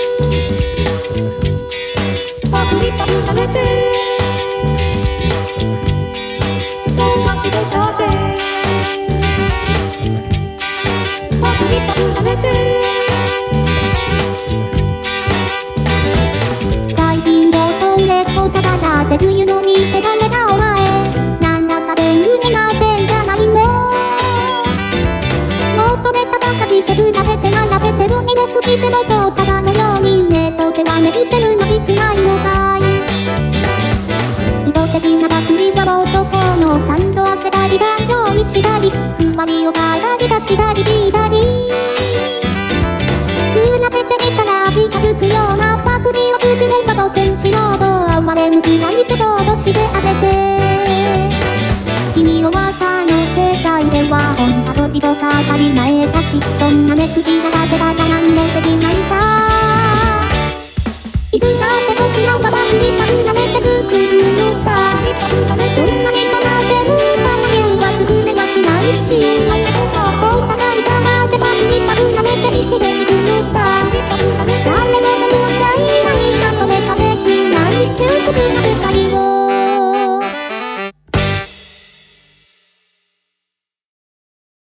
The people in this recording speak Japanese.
パクリパクされて友達でたってパクリパクされて最近のトイレットただだって冬の見てダメだお前なんだか天狗になってんじゃないのもっとネタ探して比べて学べてるに僕来てもとただのようにねと手はめいてるの知ってないのかい意図的なパクリは男のサンド開けたり壇上にしたりふわりを変えたり出したり引いたり比べてみたら味がつくようなパクリを作れば当選しようと哀れむきないと脅してあげて君を綿の世界では女と人が当たり前だしそんな目くじが立てたら何もできないさいつだって僕らはパクリパクられて作るのさどんなにとなってもたまには作れはしないしお互い様でパクリパクられて生きていくのさ誰も望んじゃいないがそれができない窮屈な世界